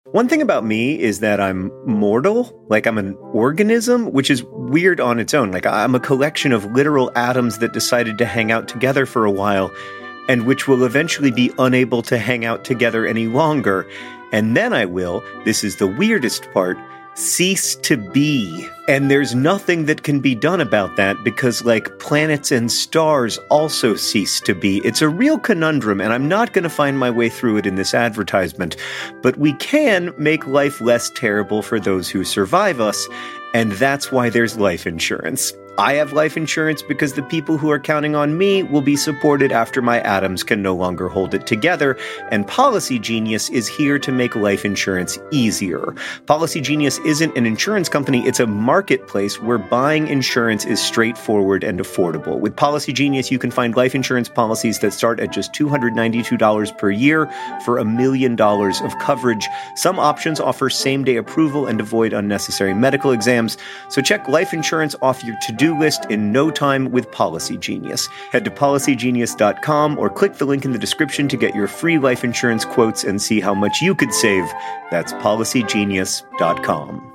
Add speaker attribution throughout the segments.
Speaker 1: One thing about me is that I'm mortal, like I'm an organism, which is weird on its own. Like I'm a collection of literal atoms that decided to hang out together for a while, and which will eventually be unable to hang out together any longer. And then I will, this is the weirdest part, cease to be. And there's nothing that can be done about that because, like, planets and stars also cease to be. It's a real conundrum, and I'm not going to find my way through it in this advertisement. But we can make life less terrible for those who survive us, and that's why there's life insurance. I have life insurance because the people who are counting on me will be supported after my atoms can no longer hold it together, and Policy Genius is here to make life insurance easier. Policy Genius isn't an insurance company, it's a marketplace where buying insurance is straightforward and affordable. With Policy Genius, you can find life insurance policies that start at just $292 per year for $1 million of coverage. Some options offer same-day approval and avoid unnecessary medical exams, so check life insurance off your to-do list in no time with Policy Genius. Head to policygenius.com or click the link in the description to get your free life insurance quotes and see how much you could save. That's policygenius.com.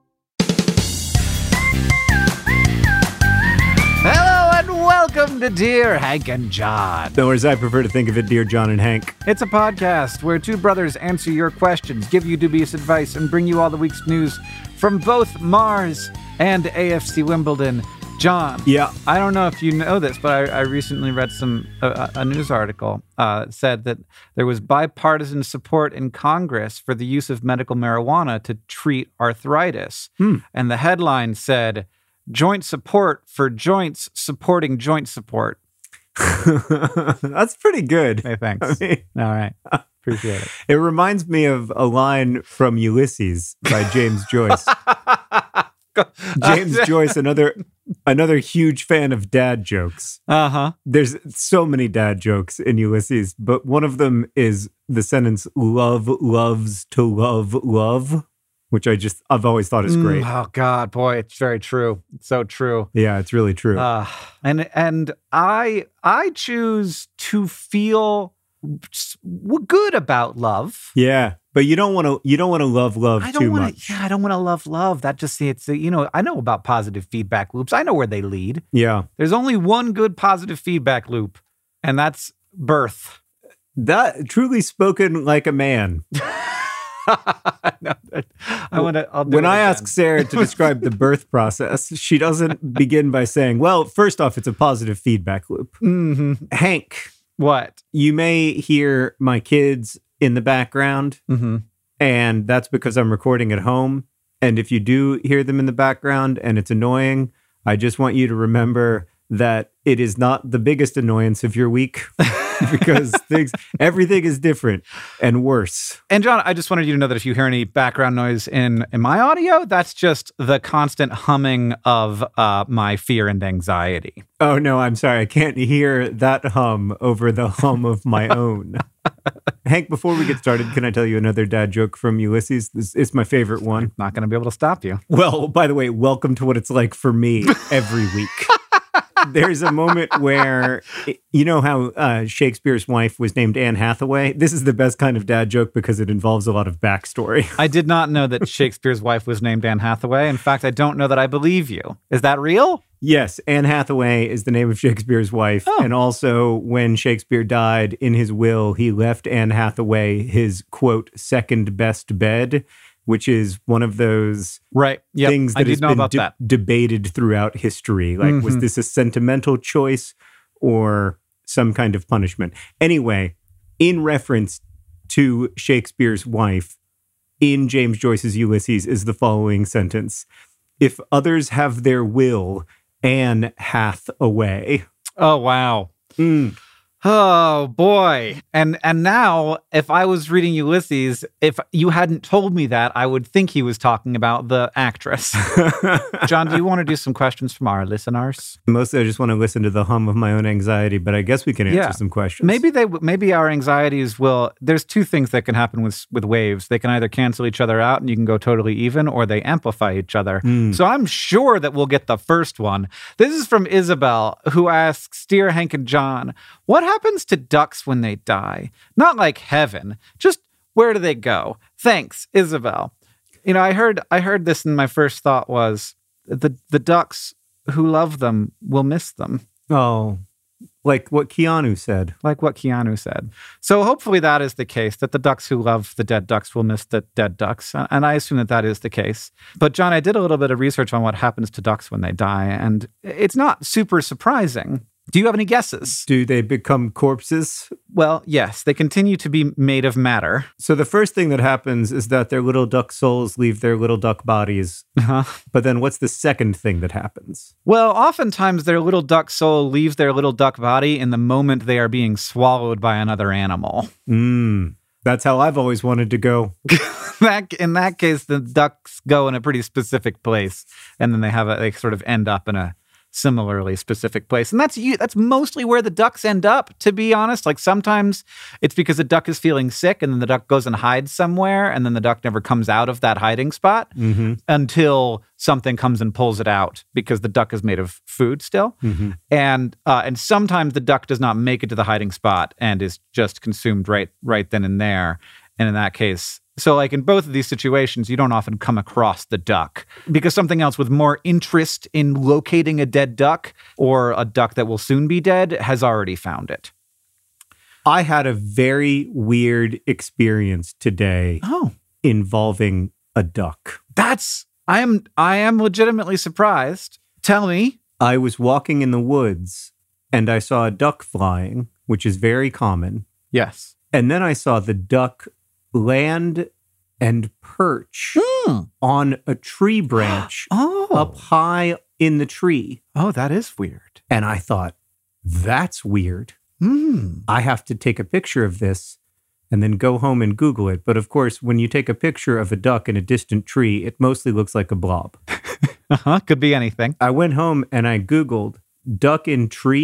Speaker 2: Hello and welcome to Dear Hank and John.
Speaker 3: Or as I prefer to think of it, Dear John and Hank.
Speaker 2: It's a podcast where two brothers answer your questions, give you dubious advice, and bring you all the week's news from both Mars and AFC Wimbledon. John,
Speaker 3: yeah,
Speaker 2: I don't know if you know this, but I recently read a news article said that there was bipartisan support in Congress for the use of medical marijuana to treat arthritis. And the headline said, "Joint support for joints supporting joint support."
Speaker 3: That's pretty good.
Speaker 2: Hey, thanks. All right. Appreciate it.
Speaker 3: It reminds me of a line from Ulysses by James Joyce. James Joyce, another huge fan of dad jokes.
Speaker 2: Uh-huh.
Speaker 3: There's so many dad jokes in Ulysses, but one of them is the sentence, "Love loves to love love," which I've always thought is great.
Speaker 2: Oh, God, boy, it's very true. It's so true.
Speaker 3: Yeah, it's really true.
Speaker 2: And I choose to feel good about love.
Speaker 3: Yeah, but you don't want to love too much.
Speaker 2: Yeah, I don't want to love. That just I know about positive feedback loops. I know where they lead.
Speaker 3: Yeah.
Speaker 2: There's only one good positive feedback loop, and that's birth.
Speaker 3: That truly spoken like a man. When I ask Sarah to describe the birth process, she doesn't begin by saying, well, first off, it's a positive feedback loop.
Speaker 2: Mm-hmm.
Speaker 3: Hank.
Speaker 2: What?
Speaker 3: You may hear my kids in the background, and that's because I'm recording at home. And if you do hear them in the background and it's annoying, I just want you to remember that it is not the biggest annoyance of your week. Because everything is different and worse.
Speaker 2: And John, I just wanted you to know that if you hear any background noise in my audio, that's just the constant humming of my fear and anxiety.
Speaker 3: Oh, no, I'm sorry. I can't hear that hum over the hum of my own. Hank, before we get started, can I tell you another dad joke from Ulysses? It's my favorite one.
Speaker 2: I'm not going to be able to stop you.
Speaker 3: Well, by the way, welcome to what it's like for me every week. There's a moment where, you know how Shakespeare's wife was named Anne Hathaway? This is the best kind of dad joke because it involves a lot of backstory.
Speaker 2: I did not know that Shakespeare's wife was named Anne Hathaway. In fact, I don't know that I believe you. Is that real?
Speaker 3: Yes, Anne Hathaway is the name of Shakespeare's wife. Oh. And also, when Shakespeare died, in his will, he left Anne Hathaway his, quote, second best bed, which is one of those things that has been debated throughout history. Like, was this a sentimental choice or some kind of punishment? Anyway, in reference to Shakespeare's wife, in James Joyce's Ulysses is the following sentence. "If others have their will, Anne hath a way."
Speaker 2: Oh, wow. Oh, boy. And now, if I was reading Ulysses, if you hadn't told me that, I would think he was talking about the actress. John, do you want to do some questions from our listeners?
Speaker 3: Mostly I just want to listen to the hum of my own anxiety, but I guess we can answer some questions.
Speaker 2: Maybe our anxieties will... There's two things that can happen with waves. They can either cancel each other out and you can go totally even, or they amplify each other. So I'm sure that we'll get the first one. This is from Isabel, who asks, "Dear Hank and John, what happens to ducks when they die? Not like heaven, just Where do they go? Thanks, Isabel. I heard this, and my first thought was the ducks who love them will miss them.
Speaker 3: Oh, like what Keanu said.
Speaker 2: So hopefully that is the case, that the ducks who love the dead ducks will miss the dead ducks. And I assume that is the case. But John, I did a little bit of research on what happens to ducks when they die, and it's not super surprising. Do you have any guesses?
Speaker 3: Do they become corpses?
Speaker 2: Well, yes, they continue to be made of matter.
Speaker 3: So the first thing that happens is that their little duck souls leave their little duck bodies.
Speaker 2: Uh-huh.
Speaker 3: But then what's the second thing that happens?
Speaker 2: Well, oftentimes their little duck soul leaves their little duck body in the moment they are being swallowed by another animal.
Speaker 3: That's how I've always wanted to go.
Speaker 2: In that case, the ducks go in a pretty specific place, and then they sort of end up in a similarly specific place. And that's mostly where the ducks end up, to be honest. Like sometimes it's because the duck is feeling sick and then the duck goes and hides somewhere, and then the duck never comes out of that hiding spot until something comes and pulls it out, because the duck is made of food still. And sometimes the duck does not make it to the hiding spot and is just consumed right then and there. And in that case, so like in both of these situations, you don't often come across the duck, because something else with more interest in locating a dead duck or a duck that will soon be dead has already found it.
Speaker 3: I had a very weird experience today involving a duck.
Speaker 2: I am legitimately surprised. Tell me.
Speaker 3: I was walking in the woods and I saw a duck flying, which is very common.
Speaker 2: Yes.
Speaker 3: And then I saw the duck land and perch on a tree branch up high in the tree.
Speaker 2: Oh, that is weird.
Speaker 3: And I thought, that's weird. I have to take a picture of this and then go home and Google it. But of course, when you take a picture of a duck in a distant tree, it mostly looks like a blob.
Speaker 2: Could be anything.
Speaker 3: I went home and I Googled duck in tree ?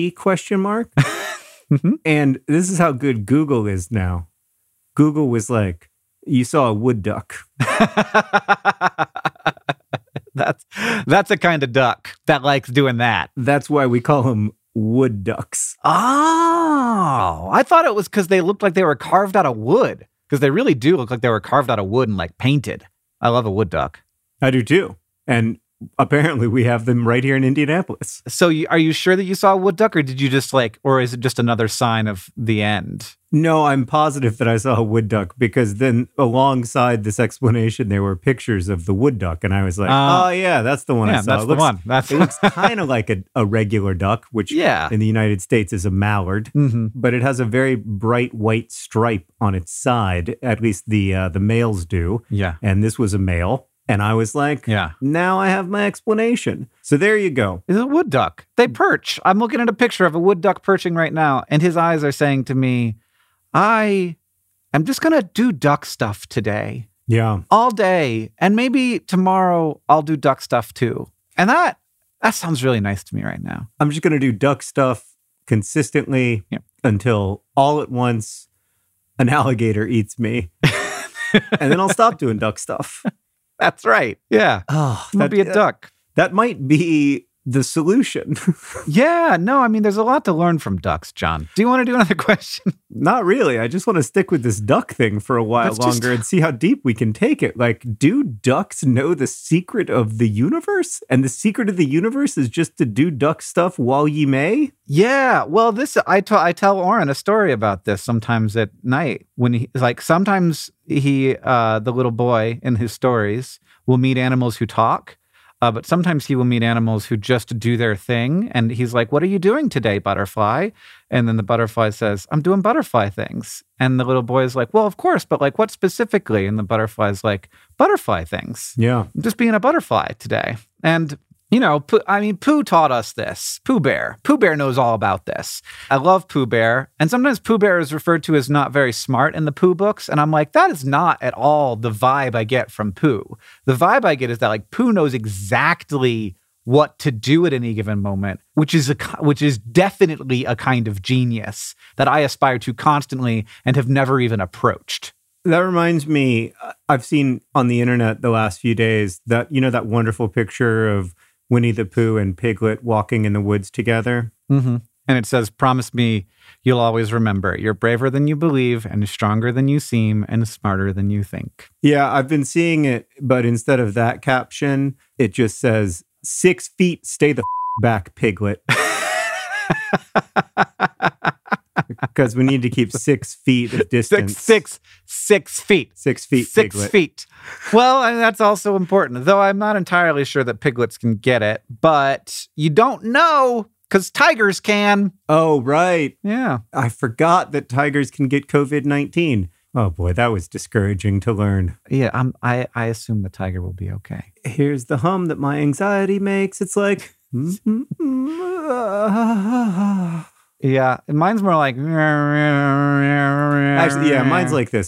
Speaker 3: And this is how good Google is now. Google was like, you saw a wood duck.
Speaker 2: That's a kind of duck that likes doing that.
Speaker 3: That's why we call them wood ducks.
Speaker 2: Oh, I thought it was because they looked like they were carved out of wood, because they really do look like they were carved out of wood and like painted. I love a wood duck.
Speaker 3: I do too. And apparently we have them right here in Indianapolis.
Speaker 2: So are you sure that you saw a wood duck, or did you just or is it just another sign of the end?
Speaker 3: No, I'm positive that I saw a wood duck, because then alongside this explanation, there were pictures of the wood duck. And I was like, oh yeah, that's the one I saw.
Speaker 2: That's the one.
Speaker 3: It looks kind of like a regular duck, which in the United States is a mallard, but it has a very bright white stripe on its side. At least the males do.
Speaker 2: Yeah.
Speaker 3: And this was a male. And I was like, now I have my explanation. So there you go.
Speaker 2: It's a wood duck. They perch. I'm looking at a picture of a wood duck perching right now, and his eyes are saying to me, I am just going to do duck stuff today.
Speaker 3: Yeah.
Speaker 2: All day. And maybe tomorrow I'll do duck stuff too. And that sounds really nice to me right now.
Speaker 3: I'm just going to do duck stuff consistently until all at once an alligator eats me. And then I'll stop doing duck stuff.
Speaker 2: That's right. Yeah.
Speaker 3: Oh,
Speaker 2: that'd be a duck.
Speaker 3: That might be the solution.
Speaker 2: Yeah. No, I mean, there's a lot to learn from ducks, John. Do you want to do another question?
Speaker 3: Not really. I just want to stick with this duck thing for a while longer and see how deep we can take it. Like, do ducks know the secret of the universe? And the secret of the universe is just to do duck stuff while ye may?
Speaker 2: Yeah. Well, I tell Oren a story about this sometimes at night, when sometimes the little boy in his stories will meet animals who talk. But sometimes he will meet animals who just do their thing. And he's like, what are you doing today, butterfly? And then the butterfly says, I'm doing butterfly things. And the little boy is like, well, of course, but like what specifically? And the butterfly's like, butterfly things.
Speaker 3: Yeah.
Speaker 2: I'm just being a butterfly today. And Pooh taught us this. Pooh Bear. Pooh Bear knows all about this. I love Pooh Bear. And sometimes Pooh Bear is referred to as not very smart in the Pooh books. And I'm like, that is not at all the vibe I get from Pooh. The vibe I get is that like Pooh knows exactly what to do at any given moment, which is definitely a kind of genius that I aspire to constantly and have never even approached.
Speaker 3: That reminds me, I've seen on the internet the last few days that, that wonderful picture of Winnie the Pooh and Piglet walking in the woods together.
Speaker 2: Mm-hmm. And it says, promise me you'll always remember. You're braver than you believe and stronger than you seem and smarter than you think.
Speaker 3: Yeah, I've been seeing it, but instead of that caption, it just says, 6 feet, stay the back, piglet. Because we need to keep 6 feet of distance.
Speaker 2: 6 feet.
Speaker 3: 6 feet,
Speaker 2: 6
Speaker 3: piglet.
Speaker 2: feet. Well, and that's also important, though I'm not entirely sure that piglets can get it, but you don't know because tigers can.
Speaker 3: Oh, right.
Speaker 2: Yeah.
Speaker 3: I forgot that tigers can get COVID-19. Oh boy, that was discouraging to learn.
Speaker 2: Yeah, I assume the tiger will be okay.
Speaker 3: Here's the hum that my anxiety makes. It's like...
Speaker 2: Yeah, mine's more like...
Speaker 3: Actually, yeah, mine's like this.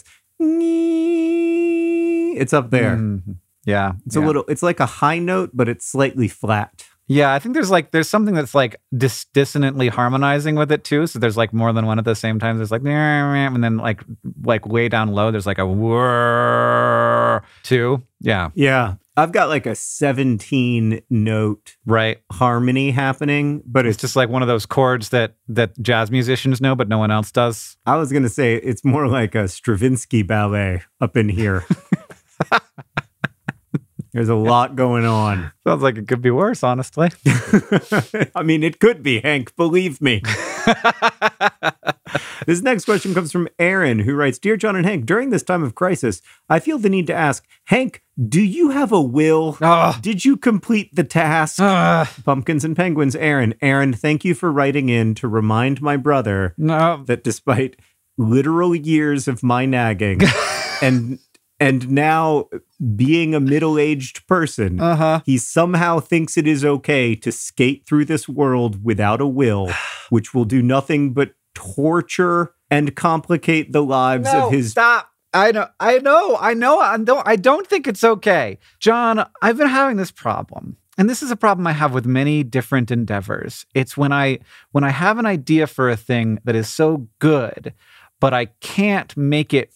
Speaker 3: It's up there.
Speaker 2: Yeah.
Speaker 3: It's a little, it's like a high note, but it's slightly flat.
Speaker 2: Yeah, I think there's something that's like dissonantly harmonizing with it too. So there's like more than one at the same time. There's like, and then like way down low, there's like a whir too. Yeah.
Speaker 3: Yeah. I've got like a 17 note
Speaker 2: right
Speaker 3: harmony happening, but
Speaker 2: it's just like one of those chords that jazz musicians know, but no one else does.
Speaker 3: I was going to say it's more like a Stravinsky ballet up in here. There's a lot going on.
Speaker 2: Sounds like it could be worse, honestly.
Speaker 3: I mean, it could be, Hank. Believe me. This next question comes from Aaron, who writes, Dear John and Hank, during this time of crisis, I feel the need to ask, Hank, do you have a will? Did you complete the task? Pumpkins and Penguins, Aaron. Aaron, thank you for writing in to remind my brother that despite literal years of my nagging and now being a middle-aged person, he somehow thinks it is okay to skate through this world without a will, which will do nothing but torture and complicate the lives of his...
Speaker 2: Stop. I don't think it's okay. John, I've been having this problem. And this is a problem I have with many different endeavors. It's when I have an idea for a thing that is so good, but I can't make it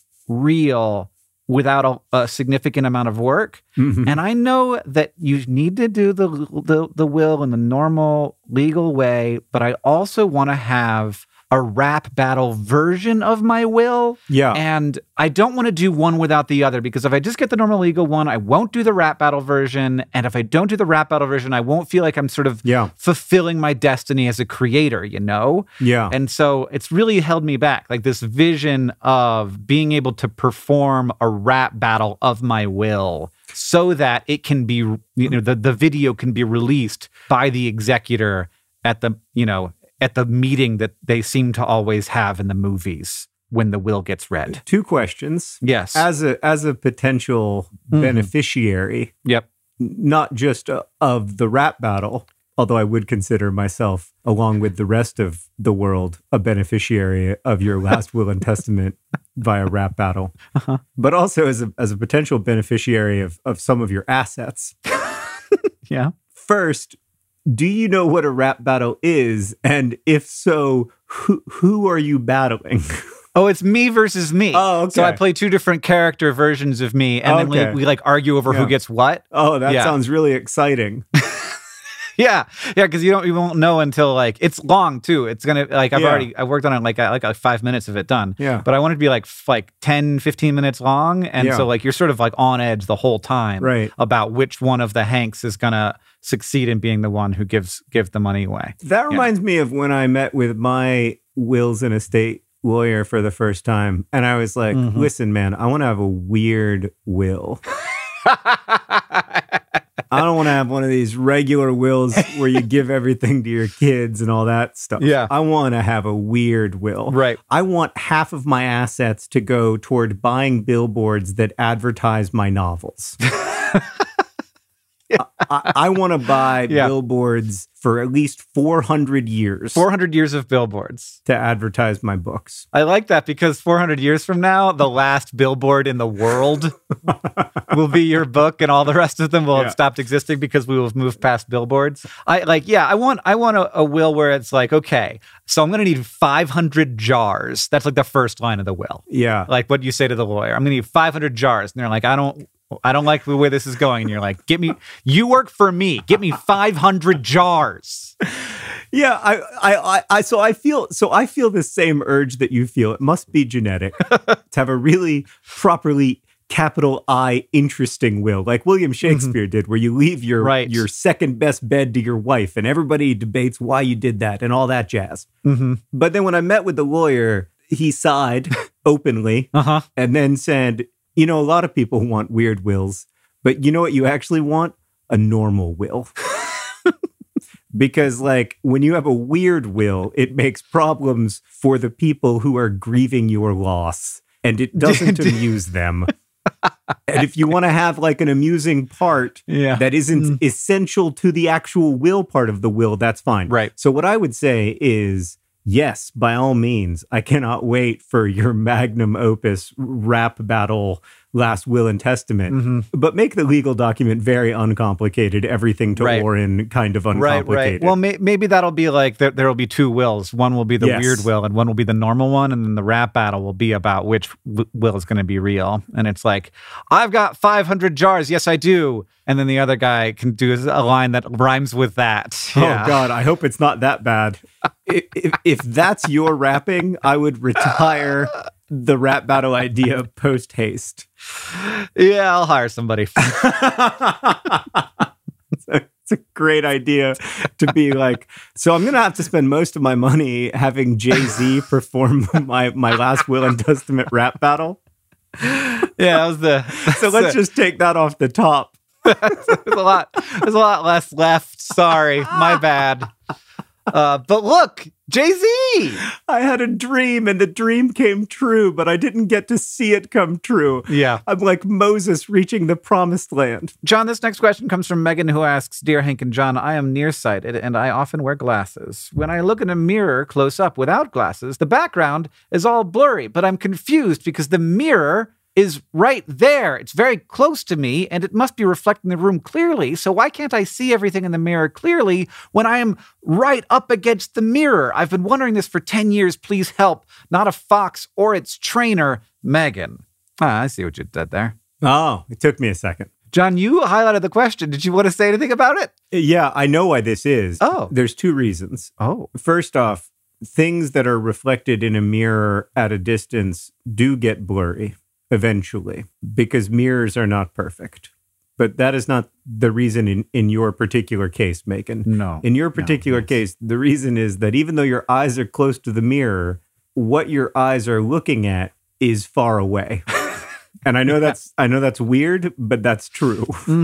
Speaker 2: real without a significant amount of work. Mm-hmm. And I know that you need to do the will in the normal legal way, but I also want to have a rap battle version of my will. Yeah. And I don't want to do one without the other, because if I just get the normal legal one, I won't do the rap battle version. And if I don't do the rap battle version, I won't feel like I'm sort of fulfilling my destiny as a creator, you know? Yeah. And so it's really held me back, like this vision of being able to perform a rap battle of my will so that it can be, the video can be released by the executor at the, at the meeting that they seem to always have in the movies when the will gets read.
Speaker 3: 2 questions.
Speaker 2: Yes.
Speaker 3: As a potential beneficiary, not just of the rap battle, although I would consider myself, along with the rest of the world, a beneficiary of your last will and testament via rap battle, but also as a potential beneficiary of some of your assets.
Speaker 2: Yeah.
Speaker 3: First, do you know what a rap battle is? And if so, who are you battling?
Speaker 2: Oh, it's me versus me.
Speaker 3: Oh, okay.
Speaker 2: So I play 2 different character versions of me, and then we like argue over who gets what.
Speaker 3: Oh, that sounds really exciting.
Speaker 2: Yeah, because you won't know until like it's long too. It's gonna like I worked on it like 5 minutes of it done. Yeah, but I want it to be like 10, 15 minutes long, and so like you're sort of like on edge the whole time,
Speaker 3: right? About
Speaker 2: which one of the Hanks is gonna succeed in being the one who gives the money away.
Speaker 3: That reminds me of when I met with my wills and estate lawyer for the first time, and I was like, "Listen, man, I want to have a weird will." I don't want to have one of these regular wills where you give everything to your kids and all that stuff.
Speaker 2: Yeah.
Speaker 3: I want to have a weird will.
Speaker 2: Right.
Speaker 3: I want half of my assets to go toward buying billboards that advertise my novels. I want to buy billboards for at least 400 years.
Speaker 2: 400 years of billboards.
Speaker 3: To advertise my books.
Speaker 2: I like that, because 400 years from now, the last billboard in the world will be your book, and all the rest of them will have stopped existing because we will have moved past billboards. I want a will where it's like, okay, so I'm going to need 500 jars. That's like the first line of the will.
Speaker 3: Yeah.
Speaker 2: Like what you say to the lawyer. I'm going to need 500 jars. And they're like, I don't like the way this is going. And you're like, you work for me. Get me 500 jars.
Speaker 3: Yeah, I feel the same urge that you feel. It must be genetic to have a really properly capital I interesting will, like William Shakespeare did, where you leave your second best bed to your wife, and everybody debates why you did that and all that jazz. But then when I met with the lawyer, he sighed openly and then said, "You know, a lot of people want weird wills, but you know what you actually want? A normal will." Because, like, when you have a weird will, it makes problems for the people who are grieving your loss, and it doesn't amuse them. And if you want to have, like, an amusing part that isn't essential to the actual will part of the will, that's fine.
Speaker 2: Right.
Speaker 3: So what I would say is, yes, by all means, I cannot wait for your magnum opus rap battle, Last Will and Testament, but make the legal document very uncomplicated, everything to Orin kind of uncomplicated.
Speaker 2: Right. Well, maybe that'll be like, there'll be two wills. One will be the weird will, and one will be the normal one, and then the rap battle will be about which will is going to be real. And it's like, I've got 500 jars, yes I do. And then the other guy can do a line that rhymes with that.
Speaker 3: Yeah. Oh, God, I hope it's not that bad. If that's your rapping, I would retire the rap battle idea post haste.
Speaker 2: Yeah, I'll hire somebody.
Speaker 3: It's a great idea to be like, so I'm going to have to spend most of my money having Jay-Z perform my Last Will and Testament rap battle.
Speaker 2: Yeah, that was
Speaker 3: let's just take that off the top.
Speaker 2: There's a lot less left. Sorry, my bad. But look, Jay-Z!
Speaker 3: I had a dream and the dream came true, but I didn't get to see it come true.
Speaker 2: Yeah.
Speaker 3: I'm like Moses reaching the promised land.
Speaker 2: John, this next question comes from Megan, who asks, Dear Hank and John, I am nearsighted and I often wear glasses. When I look in a mirror close up without glasses, the background is all blurry, but I'm confused because the mirror is right there. It's very close to me, and it must be reflecting the room clearly. So why can't I see everything in the mirror clearly when I am right up against the mirror? I've been wondering this for 10 years. Please help. Not a fox or its trainer, Megan. I see what you did there.
Speaker 3: Oh, it took me a second.
Speaker 2: John, you highlighted the question. Did you want to say anything about it?
Speaker 3: Yeah, I know why this is.
Speaker 2: Oh.
Speaker 3: There's two reasons.
Speaker 2: Oh.
Speaker 3: First off, things that are reflected in a mirror at a distance do get blurry. Eventually, because mirrors are not perfect. But that is not the reason in your particular case, Megan.
Speaker 2: No.
Speaker 3: In your particular case, the reason is that even though your eyes are close to the mirror, what your eyes are looking at is far away. And I know that's weird, but that's true.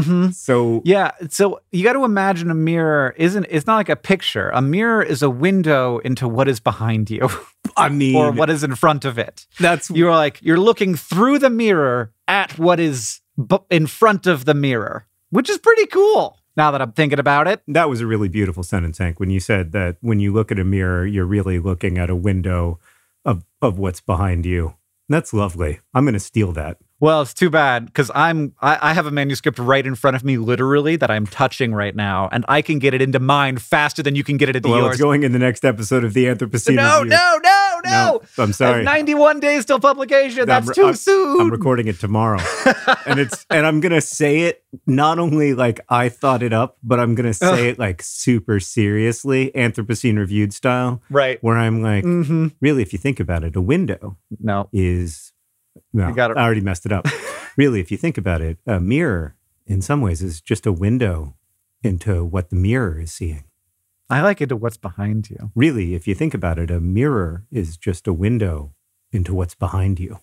Speaker 3: So
Speaker 2: so you got to imagine a mirror it's not like a picture. A mirror is a window into what is behind you.
Speaker 3: I mean,
Speaker 2: or what is in front of it. You're looking through the mirror at what is in front of the mirror, which is pretty cool. Now that I'm thinking about it.
Speaker 3: That was a really beautiful sentence, Hank, when you said that when you look at a mirror, you're really looking at a window of what's behind you. That's lovely. I'm going to steal that.
Speaker 2: Well, it's too bad because I have a manuscript right in front of me, literally, that I'm touching right now, and I can get it into mine faster than you can get it into yours.
Speaker 3: It's going in the next episode of the Anthropocene Review.
Speaker 2: No!
Speaker 3: I'm sorry.
Speaker 2: 91 days till publication. That's too soon.
Speaker 3: I'm recording it tomorrow, and I'm gonna say it not only like I thought it up, but I'm gonna say it like super seriously, Anthropocene Reviewed style,
Speaker 2: right?
Speaker 3: Where I'm like, really, if you think about it, a window is. No, I already messed it up. Really, if you think about it, a mirror, in some ways, is just a window into what the mirror is seeing.
Speaker 2: I like it to what's behind you.
Speaker 3: Really, if you think about it, a mirror is just a window into what's behind you.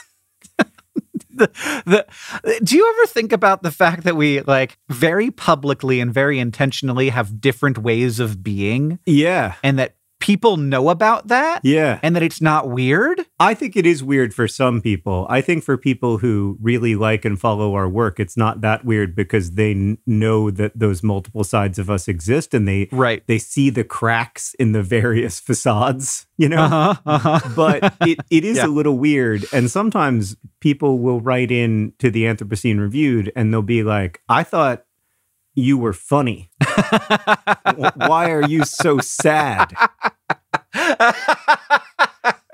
Speaker 2: Do you ever think about the fact that we, like, very publicly and very intentionally have different ways of being?
Speaker 3: Yeah.
Speaker 2: And that people know about that?
Speaker 3: Yeah.
Speaker 2: And that it's not weird?
Speaker 3: I think it is weird for some people. I think for people who really like and follow our work, it's not that weird because they know that those multiple sides of us exist and they see the cracks in the various facades, you know? But it is a little weird. And sometimes people will write in to the Anthropocene Reviewed and they'll be like, I thought you were funny. Why are you so sad?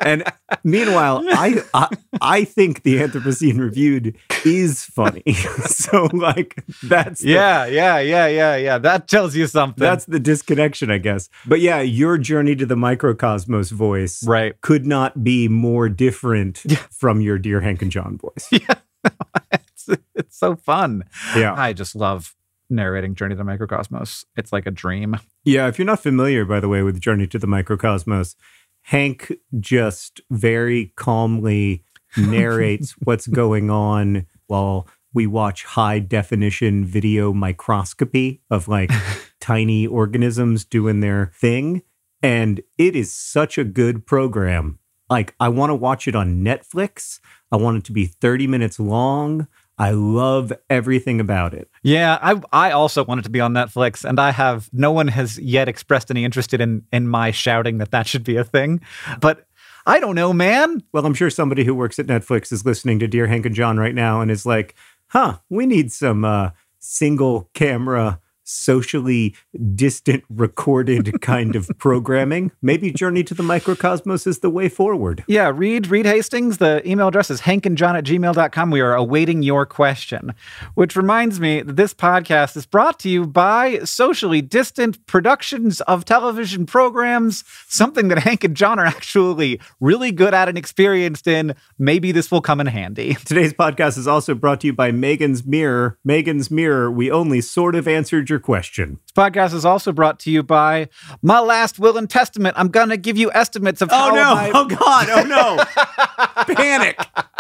Speaker 3: And meanwhile, I think the Anthropocene Reviewed is funny. So like that's
Speaker 2: yeah. That tells you something.
Speaker 3: That's the disconnection, I guess. But yeah, your Journey to the Microcosmos voice could not be more different from your Dear Hank and John voice.
Speaker 2: Yeah. It's so fun.
Speaker 3: Yeah.
Speaker 2: I just love narrating Journey to the Microcosmos. It's like a dream.
Speaker 3: Yeah, if you're not familiar, by the way, with Journey to the Microcosmos, Hank just very calmly narrates what's going on while we watch high definition video microscopy of like tiny organisms doing their thing. And it is such a good program. Like, I want to watch it on Netflix. I want it to be 30 minutes long. I love everything about it.
Speaker 2: Yeah, I also want it to be on Netflix, and no one has yet expressed any interest in my shouting that should be a thing. But I don't know, man.
Speaker 3: Well, I'm sure somebody who works at Netflix is listening to Dear Hank and John right now and is like, we need some single camera, socially distant recorded kind of programming. Maybe Journey to the Microcosmos is the way forward.
Speaker 2: Yeah, Reed Hastings. The email address is hankandjohn@gmail.com. We are awaiting your question, which reminds me that this podcast is brought to you by socially distant productions of television programs, something that Hank and John are actually really good at and experienced in. Maybe this will come in handy.
Speaker 3: Today's podcast is also brought to you by Megan's Mirror. Megan's Mirror, we only sort of answered your question.
Speaker 2: This podcast is also brought to you by My Last Will and Testament. I'm going to give you estimates of how
Speaker 3: Oh, God. Oh, no. Panic.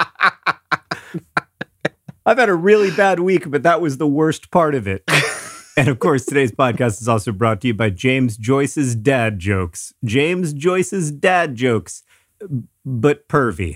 Speaker 3: I've had a really bad week, but that was the worst part of it. And of course, today's podcast is also brought to you by James Joyce's Dad Jokes. James Joyce's Dad Jokes, but pervy.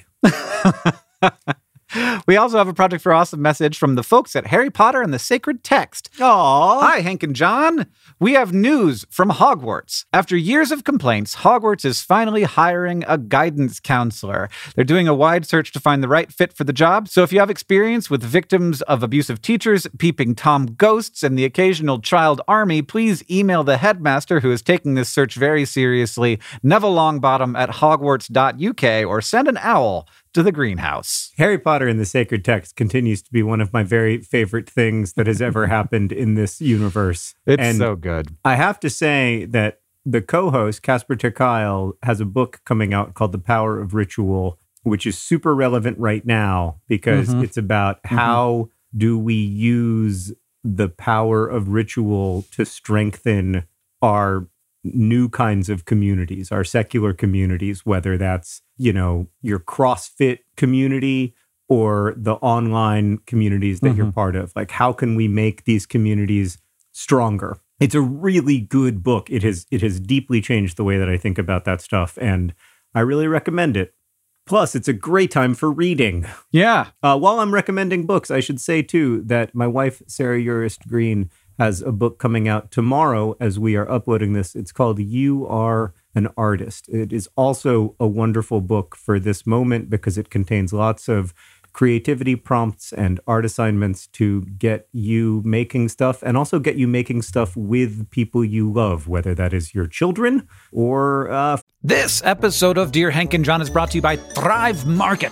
Speaker 2: We also have a Project for Awesome message from the folks at Harry Potter and the Sacred Text.
Speaker 3: Aww.
Speaker 2: Hi, Hank and John. We have news from Hogwarts. After years of complaints, Hogwarts is finally hiring a guidance counselor. They're doing a wide search to find the right fit for the job. So if you have experience with victims of abusive teachers, peeping Tom ghosts, and the occasional child army, please email the headmaster who is taking this search very seriously, Neville Longbottom at hogwarts.uk, or send an owl to the greenhouse.
Speaker 3: Harry Potter and the Sacred Text continues to be one of my very favorite things that has ever happened in this universe.
Speaker 2: It's so good.
Speaker 3: I have to say that the co-host, Casper ter Kuile, has a book coming out called The Power of Ritual, which is super relevant right now because it's about how do we use the power of ritual to strengthen our new kinds of communities, our secular communities, whether that's, your CrossFit community or the online communities that you're part of. Like, how can we make these communities stronger? It's a really good book. It has deeply changed the way that I think about that stuff, and I really recommend it. Plus, it's a great time for reading.
Speaker 2: Yeah.
Speaker 3: While I'm recommending books, I should say, too, that my wife, Sarah Urist Green, has a book coming out tomorrow as we are uploading this. It's called You Are an Artist. It is also a wonderful book for this moment because it contains lots of creativity prompts and art assignments to get you making stuff and also get you making stuff with people you love, whether that is your children or...
Speaker 2: This episode of Dear Hank and John is brought to you by Thrive Market.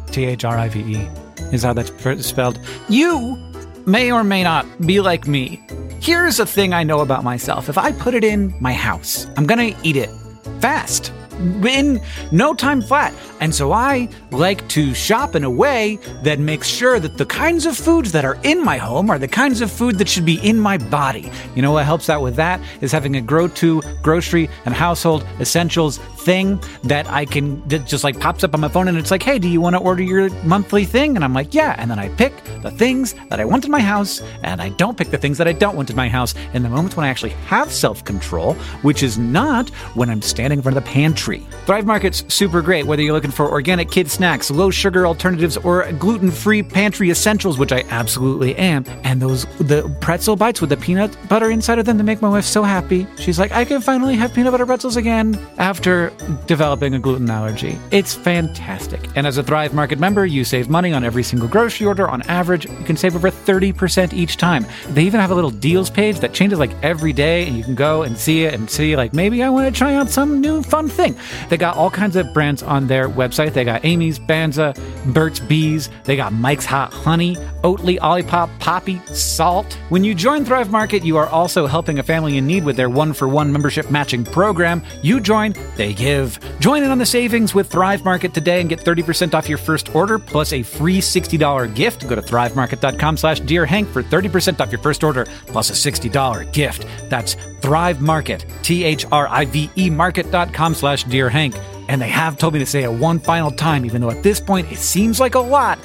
Speaker 2: THRIVE is how that's spelled. You may or may not be like me. Here's a thing I know about myself. If I put it in my house, I'm going to eat it fast, in no time flat. And so I like to shop in a way that makes sure that the kinds of foods that are in my home are the kinds of food that should be in my body. You know what helps out with that is having a Grow2 grocery and household essentials thing that just like pops up on my phone and it's like, hey, do you want to order your monthly thing? And I'm like, yeah. And then I pick the things that I want in my house and I don't pick the things that I don't want in my house in the moments when I actually have self-control, which is not when I'm standing in front of the pantry. Thrive Market's super great, whether you're looking for organic kid snacks, low sugar alternatives, or gluten-free pantry essentials, which I absolutely am. And the pretzel bites with the peanut butter inside of them that make my wife so happy. She's like, I can finally have peanut butter pretzels again after developing a gluten allergy. It's fantastic. And as a Thrive Market member, you save money on every single grocery order. On average, you can save over 30% each time. They even have a little deals page that changes like every day, and you can go and see it and see like, maybe I want to try out some new fun thing. thing. They got all kinds of brands on their website. They got Amy's, Banza, Burt's Bees. They got Mike's Hot Honey, Oatly, Olipop, Poppy, Salt. When you join Thrive Market, you are also helping a family in need with their 1-for-1 membership matching program. You join, they give. Join in on the savings with Thrive Market today and get 30% off your first order plus a free $60 gift. Go to thrivemarket.com/DearHank for 30% off your first order plus a $60 gift. That's Thrive Market, THRIVE market.com/DearHank. And they have told me to say it one final time, even though at this point it seems like a lot.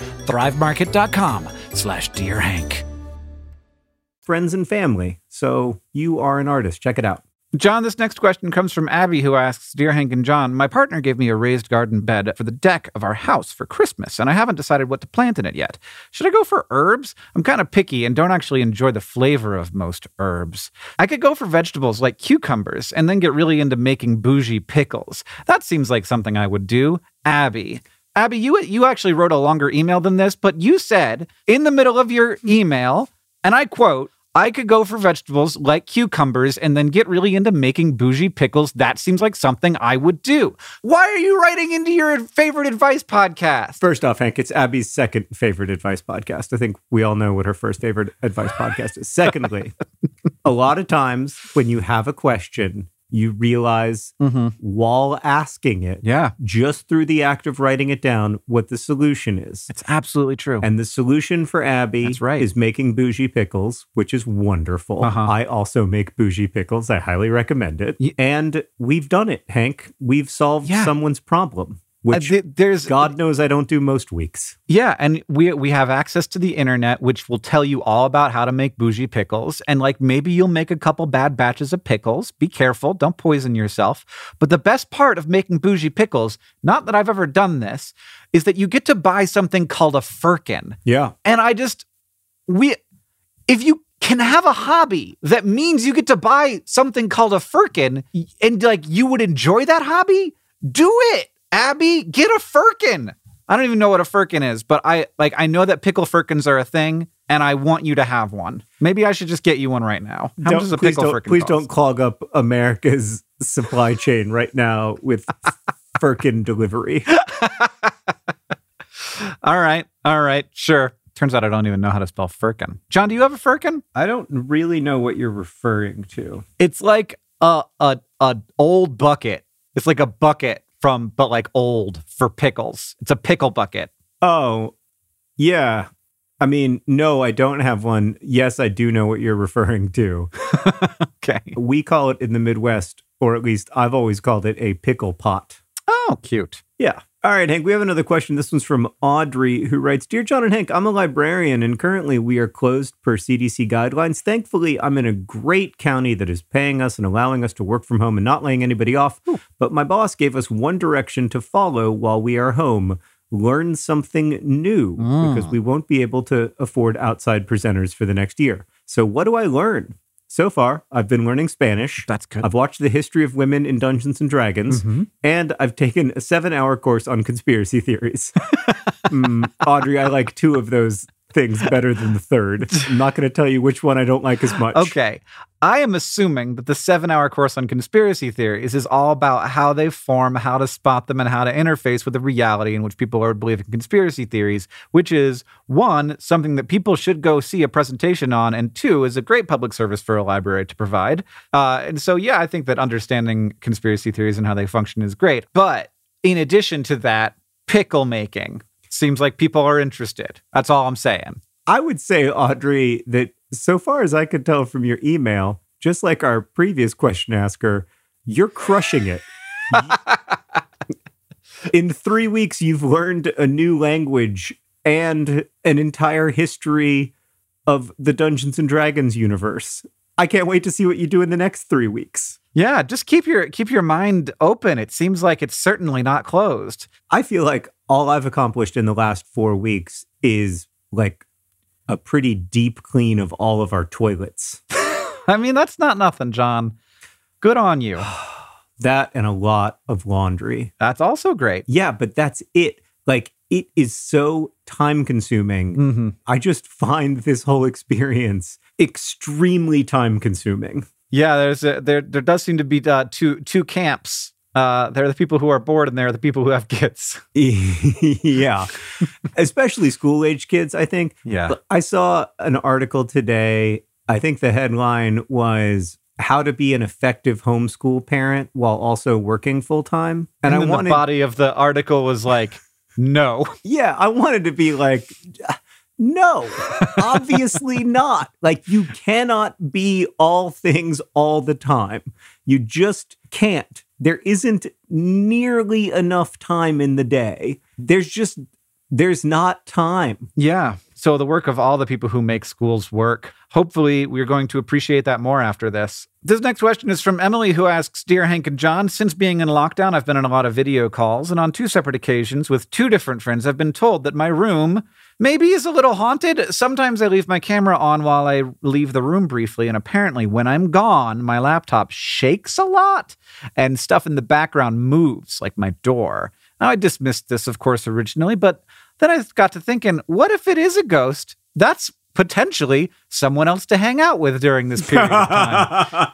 Speaker 2: thrivemarket.com/DearHank.
Speaker 3: Friends and family. So you are an artist. Check it out.
Speaker 2: John, this next question comes from Abby, who asks, Dear Hank and John, my partner gave me a raised garden bed for the deck of our house for Christmas, and I haven't decided what to plant in it yet. Should I go for herbs? I'm kind of picky and don't actually enjoy the flavor of most herbs. I could go for vegetables like cucumbers and then get really into making bougie pickles. That seems like something I would do. Abby, you actually wrote a longer email than this, but you said in the middle of your email, and I quote, I could go for vegetables like cucumbers and then get really into making bougie pickles. That seems like something I would do. Why are you writing into your favorite advice podcast?
Speaker 3: First off, Hank, it's Abby's second favorite advice podcast. I think we all know what her first favorite advice podcast is. Secondly, a lot of times when you have a question, you realize while asking it, just through the act of writing it down, what the solution is.
Speaker 2: It's absolutely true.
Speaker 3: And the solution for Abby is making bougie pickles, which is wonderful. I also make bougie pickles. I highly recommend it. And we've done it, Hank. We've solved someone's problem. Which God knows I don't do most weeks.
Speaker 2: Yeah, and we have access to the internet, which will tell you all about how to make bougie pickles. And like maybe you'll make a couple bad batches of pickles. Be careful, don't poison yourself. But the best part of making bougie pickles, not that I've ever done this, is that you get to buy something called a firkin.
Speaker 3: Yeah.
Speaker 2: And if you can have a hobby that means you get to buy something called a firkin and like you would enjoy that hobby, do it. Abby, get a firkin. I don't even know what a firkin is, but I know that pickle firkins are a thing, and I want you to have one. Maybe I should just get you one right now. How much does a pickle firkin
Speaker 3: Please
Speaker 2: cost?
Speaker 3: don't clog up America's supply chain right now with firkin delivery.
Speaker 2: All right, sure. Turns out I don't even know how to spell firkin. John, do you have a firkin?
Speaker 3: I don't really know what you're referring to.
Speaker 2: It's like a old bucket. It's like a bucket but like old for pickles. It's a pickle bucket.
Speaker 3: Oh, yeah. I mean, no, I don't have one. Yes, I do know what you're referring to.
Speaker 2: Okay.
Speaker 3: We call it in the Midwest, or at least I've always called it a pickle pot.
Speaker 2: Oh, cute.
Speaker 3: Yeah. All right, Hank, we have another question. This one's from Audrey, who writes, Dear John and Hank, I'm a librarian, and currently we are closed per CDC guidelines. Thankfully, I'm in a great county that is paying us and allowing us to work from home and not laying anybody off. Ooh. But my boss gave us one direction to follow while we are home. Learn something new, because we won't be able to afford outside presenters for the next year. So what do I learn? So far, I've been learning Spanish.
Speaker 2: That's good.
Speaker 3: I've watched the history of women in Dungeons and Dragons, and I've taken a 7-hour course on conspiracy theories. Audrey, I like 2 of those things better than the third. I'm not going to tell you which one I don't like as much.
Speaker 2: Okay. I am assuming that the 7-hour course on conspiracy theories is all about how they form, how to spot them, and how to interface with the reality in which people are believing conspiracy theories, which is, 1, something that people should go see a presentation on, and 2, is a great public service for a library to provide. And so, yeah, I think that understanding conspiracy theories and how they function is great. But in addition to that, pickle making seems like people are interested. That's all I'm saying.
Speaker 3: I would say, Audrey, that so far as I could tell from your email, just like our previous question asker, you're crushing it. In 3 weeks, you've learned a new language and an entire history of the Dungeons and Dragons universe. I can't wait to see what you do in the next 3 weeks.
Speaker 2: Yeah, just keep your mind open. It seems like it's certainly not closed.
Speaker 3: I feel like all I've accomplished in the last 4 weeks is like a pretty deep clean of all of our toilets.
Speaker 2: I mean, that's not nothing, John. Good on you.
Speaker 3: That and a lot of laundry.
Speaker 2: That's also great.
Speaker 3: Yeah, but that's it. Like, it is so time consuming. I just find this whole experience extremely time consuming.
Speaker 2: Yeah, there does seem to be two camps They're the people who are bored, and they're the people who have kids.
Speaker 3: Yeah. Especially school-age kids, I think.
Speaker 2: Yeah.
Speaker 3: I saw an article today. I think the headline was how to be an effective homeschool parent while also working full-time.
Speaker 2: And then the body of the article was like, no.
Speaker 3: Yeah, I wanted to be like, no, obviously not. Like, you cannot be all things all the time. You just can't. There isn't nearly enough time in the day. There's not time.
Speaker 2: Yeah. So the work of all the people who make schools work. Hopefully, we're going to appreciate that more after this. This next question is from Emily, who asks, Dear Hank and John, since being in lockdown, I've been on a lot of video calls, and on 2 separate occasions with 2 different friends, I've been told that my room maybe is a little haunted. Sometimes I leave my camera on while I leave the room briefly, and apparently when I'm gone, my laptop shakes a lot, and stuff in the background moves, like my door. Now, I dismissed this, of course, originally, but then I got to thinking, what if it is a ghost? That's potentially someone else to hang out with during this period of time.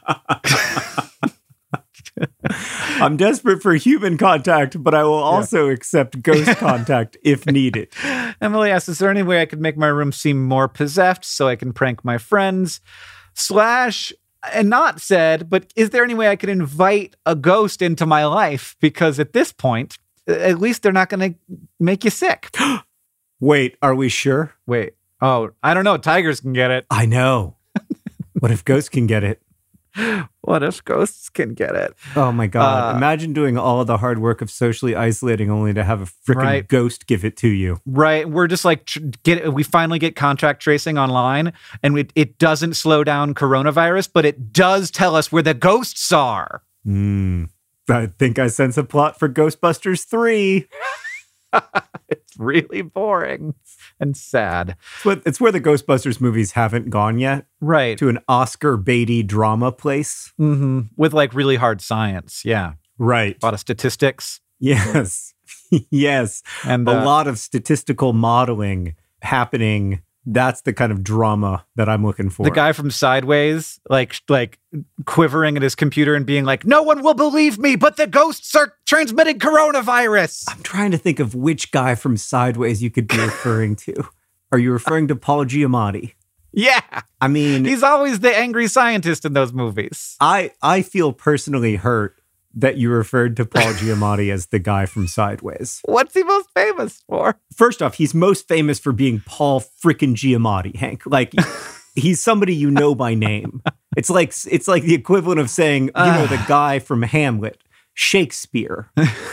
Speaker 3: I'm desperate for human contact, but I will also accept ghost contact if needed.
Speaker 2: Emily asks, is there any way I could make my room seem more possessed so I can prank my friends? And not said, but is there any way I could invite a ghost into my life? Because at this point, at least they're not going to make you sick.
Speaker 3: Wait, are we sure?
Speaker 2: Wait. Oh, I don't know. Tigers can get it.
Speaker 3: I know. What if ghosts can get it?
Speaker 2: What if ghosts can get it?
Speaker 3: Oh my God. Imagine doing all of the hard work of socially isolating only to have a freaking ghost give it to you.
Speaker 2: Right. We're just like, we finally get contact tracing online, and it doesn't slow down coronavirus, but it does tell us where the ghosts are.
Speaker 3: I think I sense a plot for Ghostbusters 3.
Speaker 2: It's really boring and sad.
Speaker 3: It's where the Ghostbusters movies haven't gone yet.
Speaker 2: Right.
Speaker 3: To an Oscar baity drama place.
Speaker 2: Mm-hmm. With like really hard science. Yeah.
Speaker 3: Right.
Speaker 2: A lot of statistics.
Speaker 3: Yes. Yes.
Speaker 2: And
Speaker 3: a lot of statistical modeling happening. That's the kind of drama that I'm looking for.
Speaker 2: The guy from Sideways, like quivering at his computer and being like, no one will believe me, but the ghosts are transmitting coronavirus.
Speaker 3: I'm trying to think of which guy from Sideways you could be referring to. Are you referring to Paul Giamatti?
Speaker 2: Yeah.
Speaker 3: I mean,
Speaker 2: he's always the angry scientist in those movies.
Speaker 3: I feel personally hurt that you referred to Paul Giamatti as the guy from Sideways.
Speaker 2: What's he most famous for?
Speaker 3: First off, he's most famous for being Paul frickin' Giamatti, Hank. Like, he's somebody you know by name. It's like the equivalent of saying, the guy from Hamlet, Shakespeare.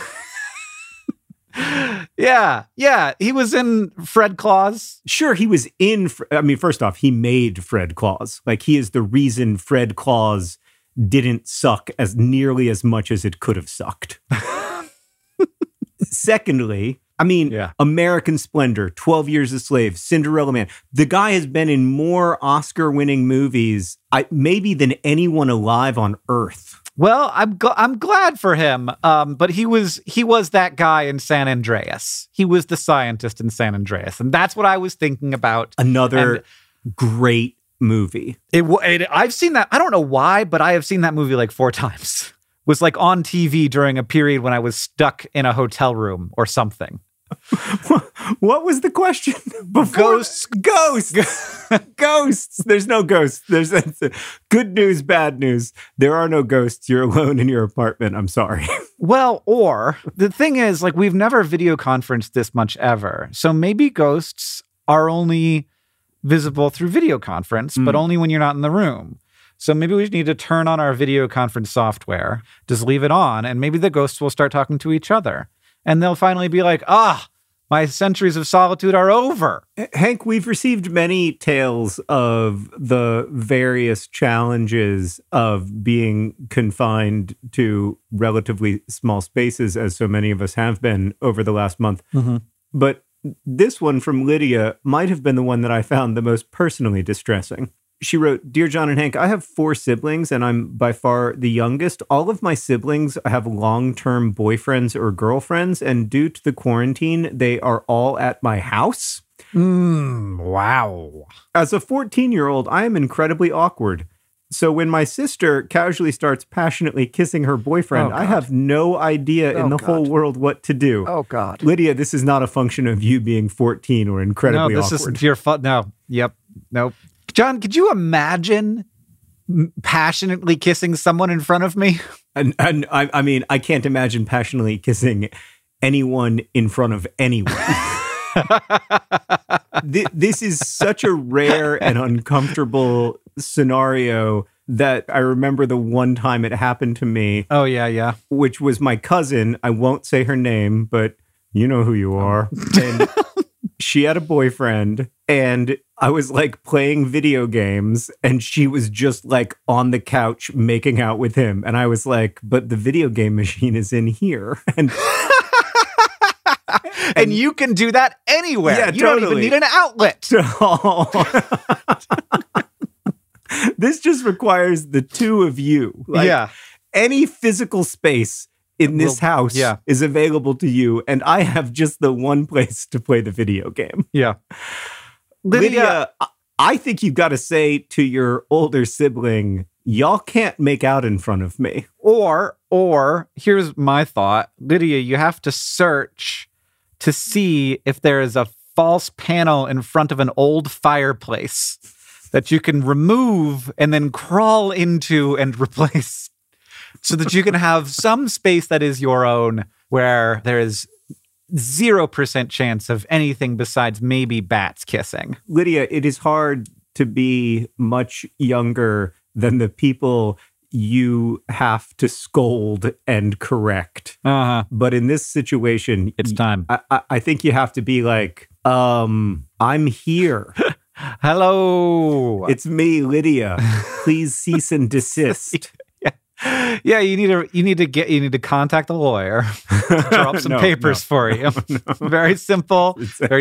Speaker 2: Yeah. He was in Fred Claus.
Speaker 3: Sure, he was in. First off, he made Fred Claus. Like, he is the reason Fred Claus didn't suck as nearly as much as it could have sucked. Secondly, American Splendor, 12 Years a Slave, Cinderella Man. The guy has been in more Oscar-winning movies, maybe than anyone alive on Earth.
Speaker 2: Well, I'm glad for him. But he was that guy in San Andreas. He was the scientist in San Andreas, and that's what I was thinking about.
Speaker 3: Another great movie.
Speaker 2: I've seen that. I don't know why, but I have seen that movie like 4 times. It was like on TV during a period when I was stuck in a hotel room or something.
Speaker 3: What was the question?
Speaker 2: Ghosts.
Speaker 3: Ghosts. There's no ghosts. There's good news, bad news. There are no ghosts. You're alone in your apartment. I'm sorry.
Speaker 2: Well, or the thing is, like, we've never video conferenced this much ever. So maybe ghosts are only visible through video conference, but only when you're not in the room. So maybe we need to turn on our video conference software, just leave it on, and maybe the ghosts will start talking to each other. And they'll finally be like, my centuries of solitude are over.
Speaker 3: Hank, we've received many tales of the various challenges of being confined to relatively small spaces, as so many of us have been over the last month. Mm-hmm. But this one from Lydia might have been the one that I found the most personally distressing. She wrote, Dear John and Hank, I have 4 siblings and I'm by far the youngest. All of my siblings have long-term boyfriends or girlfriends, and due to the quarantine, they are all at my house.
Speaker 2: Wow.
Speaker 3: As a 14-year-old, I am incredibly awkward. So when my sister casually starts passionately kissing her boyfriend, I have no idea in the whole world what to do.
Speaker 2: Oh, God.
Speaker 3: Lydia, this is not a function of you being 14 or incredibly awkward.
Speaker 2: No, this is your fault. No. Yep. Nope. John, could you imagine passionately kissing someone in front of me?
Speaker 3: And I mean, I can't imagine passionately kissing anyone in front of anyone. This is such a rare and uncomfortable scenario that I remember the one time it happened to me.
Speaker 2: Oh, yeah.
Speaker 3: Which was my cousin. I won't say her name, but you know who you are. And she had a boyfriend, and I was like playing video games, and she was just like on the couch making out with him. And I was like, but the video game machine is in here.
Speaker 2: And you can do that anywhere.
Speaker 3: Yeah,
Speaker 2: you don't even need an outlet.
Speaker 3: This just requires the two of you. Like, any physical space in this house is available to you, and I have just the one place to play the video game.
Speaker 2: Yeah.
Speaker 3: Lydia, I think you've got to say to your older sibling, y'all can't make out in front of me.
Speaker 2: Or here's my thought. Lydia, you have to search to see if there is a false panel in front of an old fireplace that you can remove and then crawl into and replace so that you can have some space that is your own where there is 0% chance of anything besides maybe bats kissing.
Speaker 3: Lydia, it is hard to be much younger than the people you have to scold and correct. But in this situation,
Speaker 2: it's time.
Speaker 3: I think you have to be like, I'm here.
Speaker 2: Hello.
Speaker 3: It's me, Lydia. Please cease and desist.
Speaker 2: Yeah, you need to contact a lawyer to draw up some papers for you. Very simple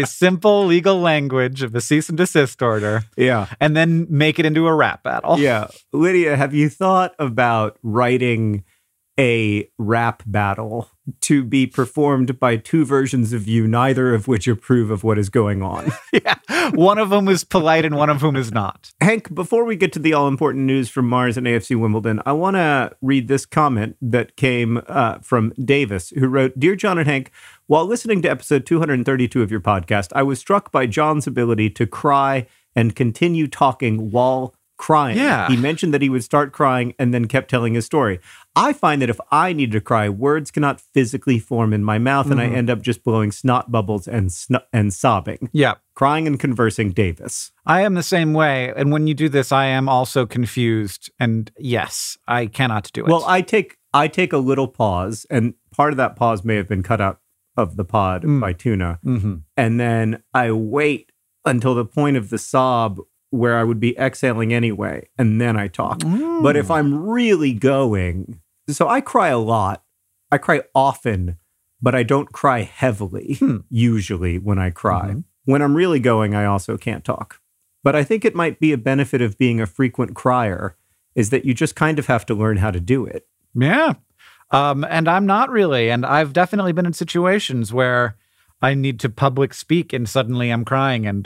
Speaker 2: legal language of a cease and desist order.
Speaker 3: Yeah.
Speaker 2: And then make it into a rap battle.
Speaker 3: Yeah. Lydia, have you thought about writing a rap battle to be performed by two versions of you, neither of which approve of what is going on?
Speaker 2: Yeah. One of them is polite and one of whom is not.
Speaker 3: Hank, before we get to the all-important news from Mars and AFC Wimbledon, I want to read this comment that came from Davis, who wrote, Dear John and Hank, while listening to episode 232 of your podcast, I was struck by John's ability to cry and continue talking while crying.
Speaker 2: Yeah.
Speaker 3: He mentioned that he would start crying and then kept telling his story. I find that if I need to cry, words cannot physically form in my mouth, and I end up just blowing snot bubbles and sobbing.
Speaker 2: Yeah.
Speaker 3: Crying and conversing, Davis.
Speaker 2: I am the same way. And when you do this, I am also confused. And yes, I cannot do it.
Speaker 3: Well, I take a little pause, and part of that pause may have been cut out of the pod by Tuna.
Speaker 2: Mm-hmm.
Speaker 3: And then I wait until the point of the sob where I would be exhaling anyway, and then I talk. But if I'm really going, so I cry a lot. I cry often, but I don't cry heavily, usually when I cry. When I'm really going, I also can't talk. But I think it might be a benefit of being a frequent crier is that you just kind of have to learn how to do it.
Speaker 2: Yeah. And I'm not really. And I've definitely been in situations where I need to public speak and suddenly I'm crying and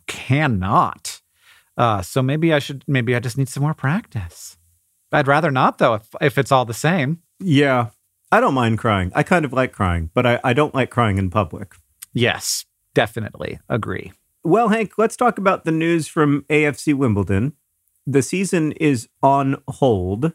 Speaker 2: cannot. So maybe I just need some more practice. I'd rather not, though, if it's all the same.
Speaker 3: Yeah, I don't mind crying. I kind of like crying, but I don't like crying in public.
Speaker 2: Yes, definitely. Agree.
Speaker 3: Well, Hank, let's talk about the news from AFC Wimbledon. The season is on hold.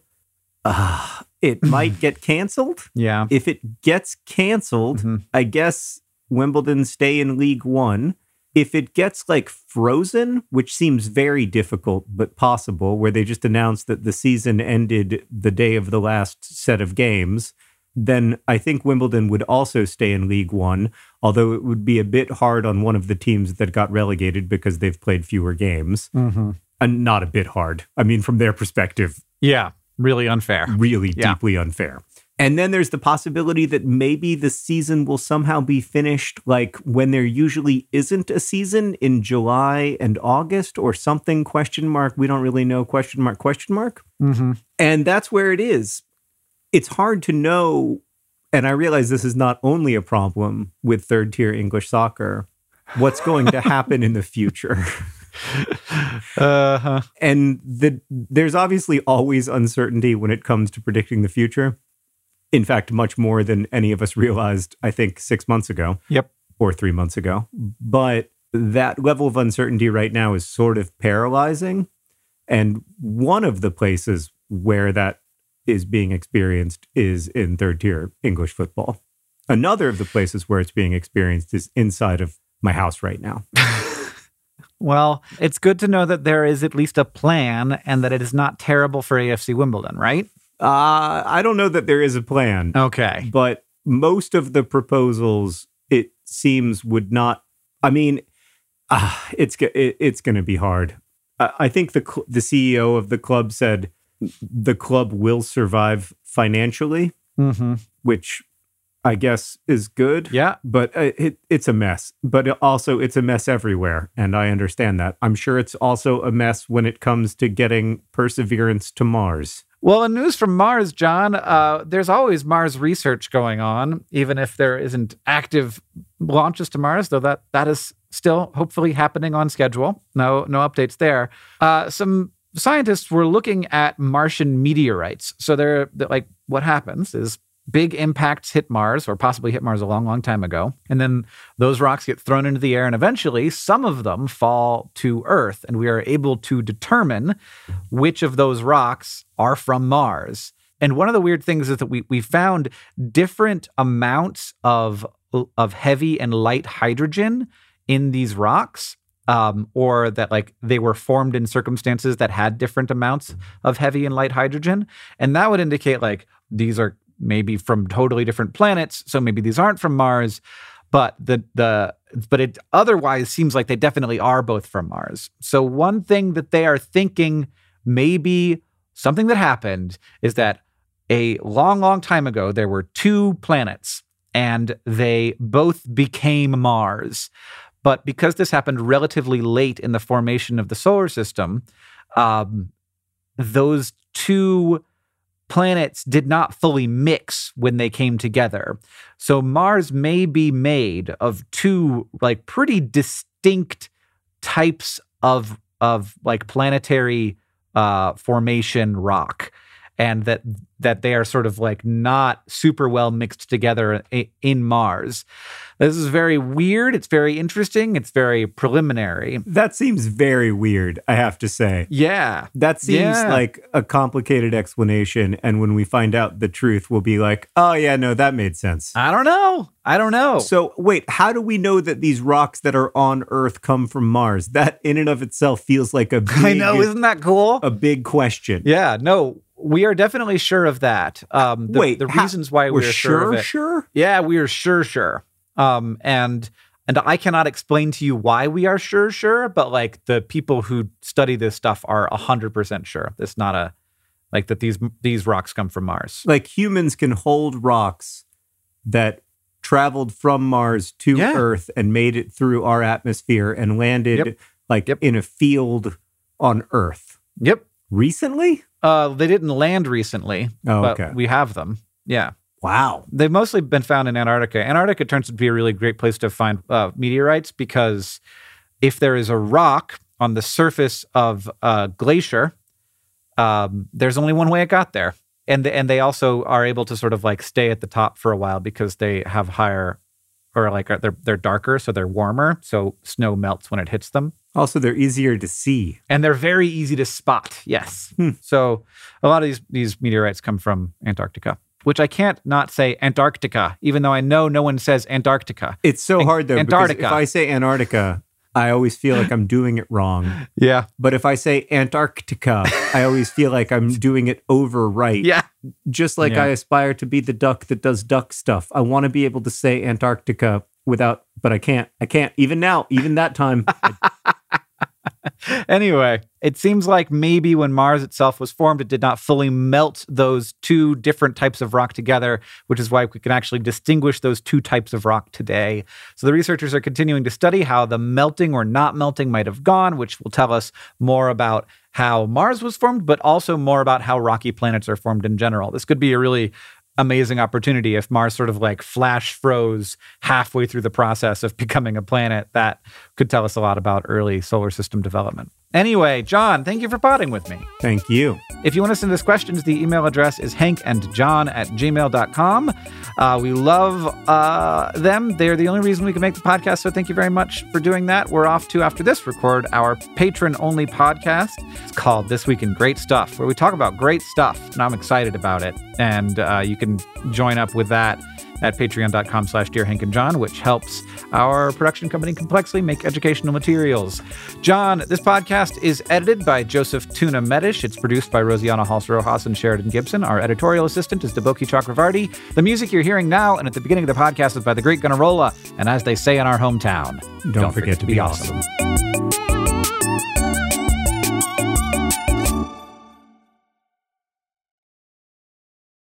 Speaker 3: It might get canceled.
Speaker 2: Yeah.
Speaker 3: If it gets canceled, I guess Wimbledon stay in League One. If it gets like frozen, which seems very difficult but possible, where they just announced that the season ended the day of the last set of games, then I think Wimbledon would also stay in League One, although it would be a bit hard on one of the teams that got relegated because they've played fewer games. And not a bit hard. I mean, from their perspective.
Speaker 2: Yeah, really unfair.
Speaker 3: Really deeply unfair. And then there's the possibility that maybe the season will somehow be finished like when there usually isn't a season in July and August or something, ? We don't really know, ? And that's where it is. It's hard to know. And I realize this is not only a problem with third tier English soccer, what's going to happen in the future. And there's obviously always uncertainty when it comes to predicting the future. In fact, much more than any of us realized, I think, 6 months ago.
Speaker 2: Yep.
Speaker 3: Or 3 months ago. But that level of uncertainty right now is sort of paralyzing. And one of the places where that is being experienced is in third-tier English football. Another of the places where it's being experienced is inside of my house right now.
Speaker 2: Well, it's good to know that there is at least a plan and that it is not terrible for AFC Wimbledon, right?
Speaker 3: I don't know that there is a plan.
Speaker 2: Okay.
Speaker 3: But most of the proposals, it seems, would not... I mean, it's going to be hard. I think the CEO of the club said the club will survive financially, which I guess is good.
Speaker 2: Yeah.
Speaker 3: But it's a mess. But also it's a mess everywhere, and I understand that. I'm sure it's also a mess when it comes to getting Perseverance to Mars.
Speaker 2: Well, in news from Mars, John, there's always Mars research going on, even if there isn't active launches to Mars, though that is still hopefully happening on schedule. No updates there. Some scientists were looking at Martian meteorites. So they're like, what happens is big impacts hit Mars, or possibly hit Mars a long, long time ago. And then those rocks get thrown into the air, and eventually some of them fall to Earth. And we are able to determine which of those rocks are from Mars. And one of the weird things is that we found different amounts of heavy and light hydrogen in these rocks, or that like they were formed in circumstances that had different amounts of heavy and light hydrogen. And that would indicate like these are maybe from totally different planets, so maybe these aren't from Mars, but it otherwise seems like they definitely are both from Mars. So one thing that they are thinking maybe something that happened is that a long, long time ago there were two planets and they both became Mars. But because this happened relatively late in the formation of the solar system, those two planets did not fully mix when they came together. So Mars may be made of two like pretty distinct types of like planetary formation rock, and that they are sort of like not super well mixed together in Mars. This is very weird. It's very interesting. It's very preliminary.
Speaker 3: That seems very weird, I have to say.
Speaker 2: Yeah.
Speaker 3: That seems like a complicated explanation. And when we find out the truth, we'll be like, oh, yeah, no, that made sense.
Speaker 2: I don't know.
Speaker 3: So wait, how do we know that these rocks that are on Earth come from Mars? That in and of itself feels like a big...
Speaker 2: I know, isn't that cool?
Speaker 3: A big question.
Speaker 2: Yeah, no. We are definitely sure of that. The reasons why we're sure of it.
Speaker 3: Sure?
Speaker 2: Yeah, we are sure. And I cannot explain to you why we are sure, but like the people who study this stuff are 100% sure. It's not that these rocks come from Mars.
Speaker 3: Like humans can hold rocks that traveled from Mars to Earth and made it through our atmosphere and landed in a field on Earth.
Speaker 2: Yep.
Speaker 3: Recently?
Speaker 2: They didn't land recently, but we have them. Yeah.
Speaker 3: Wow.
Speaker 2: They've mostly been found in Antarctica. Antarctica turns out to be a really great place to find meteorites because if there is a rock on the surface of a glacier, there's only one way it got there. And they also are able to sort of like stay at the top for a while because they have higher, or like they're darker, so they're warmer. So snow melts when it hits them.
Speaker 3: Also, they're easier to see.
Speaker 2: And they're very easy to spot, yes. So a lot of these meteorites come from Antarctica, which I can't not say Antarctica, even though I know no one says Antarctica.
Speaker 3: It's so hard, though,
Speaker 2: Antarctica.
Speaker 3: Because if I say Antarctica, I always feel like I'm doing it wrong.
Speaker 2: Yeah.
Speaker 3: But if I say Antarctica, I always feel like I'm doing it over right.
Speaker 2: Yeah.
Speaker 3: Just like I aspire to be the duck that does duck stuff. I want to be able to say Antarctica but I can't. Even now, even that time.
Speaker 2: Anyway, it seems like maybe when Mars itself was formed, it did not fully melt those two different types of rock together, which is why we can actually distinguish those two types of rock today. So the researchers are continuing to study how the melting or not melting might have gone, which will tell us more about how Mars was formed, but also more about how rocky planets are formed in general. This could be a really amazing opportunity if Mars sort of like flash froze halfway through the process of becoming a planet. That could tell us a lot about early solar system development. Anyway, John, thank you for potting with me.
Speaker 3: Thank you.
Speaker 2: If you want to send us questions, the email address is hankandjohn@gmail.com. We love them. They're the only reason we can make the podcast, so thank you very much for doing that. We're off to, after this, record our patron-only podcast. It's called This Week in Great Stuff, where we talk about great stuff, and I'm excited about it. And you can join up with that at patreon.com/DearHankandJohn, which helps our production company Complexly make educational materials. John, this podcast is edited by Joseph Tuna Medish. It's produced by Rosianna Halse-Rojas and Sheridan Gibson. Our editorial assistant is Deboki Chakravarti. The music you're hearing now and at the beginning of the podcast is by the great Gunnarolla. And as they say in our hometown,
Speaker 3: don't forget to be awesome.